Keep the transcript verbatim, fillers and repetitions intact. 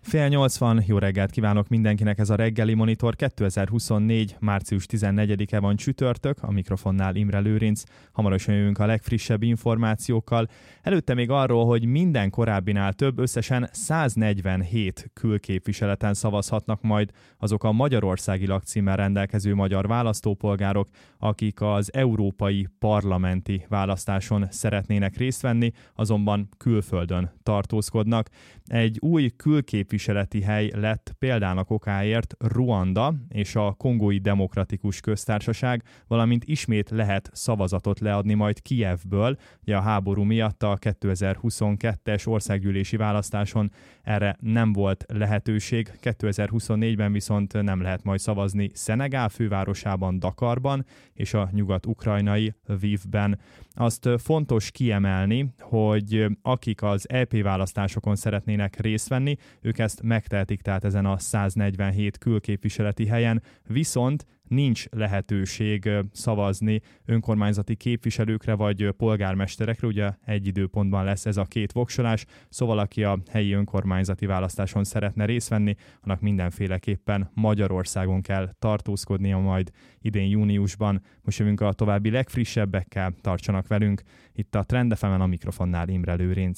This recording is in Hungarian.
Fél nyolc van, jó reggelt kívánok mindenkinek, ez a reggeli monitor. kétezer-huszonnégy. március tizennegyedike van, csütörtök, a mikrofonnál Imre Lőrinc. Hamarosan jövünk a legfrissebb információkkal. Előtte még arról, hogy minden korábbinál több, összesen száznegyvenhét külképviseleten szavazhatnak majd azok a magyarországi lakcímmel rendelkező magyar választópolgárok, akik az európai parlamenti választáson szeretnének részt venni, azonban külföldön tartózkodnak. Egy új külképviseleti hely lett példának okáért Ruanda és a Kongói Demokratikus Köztársaság, valamint ismét lehet szavazatot leadni majd Kijevből. Ugye a háború miatt a kétezer-huszonkettes országgyűlési választáson erre nem volt lehetőség, kétezer-huszonnégyben viszont nem lehet majd szavazni Szenegál fővárosában, Dakarban és a nyugat-ukrajnai Lvivben. Azt fontos kiemelni, hogy akik az é pé választásokon szeretnének részt venni, ők ezt megtehetik, tehát ezen a száznegyvenhét külképviseleti helyen, viszont nincs lehetőség szavazni önkormányzati képviselőkre vagy polgármesterekre, ugye egy időpontban lesz ez a két voksolás, szóval aki a helyi önkormányzati választáson szeretne részt venni, annak mindenféleképpen Magyarországon kell tartózkodnia majd idén júniusban. Most jövünk a további legfrissebbekkel, tartsanak velünk, itt a Trend ef emen, a mikrofonnál Imre Lőrinc.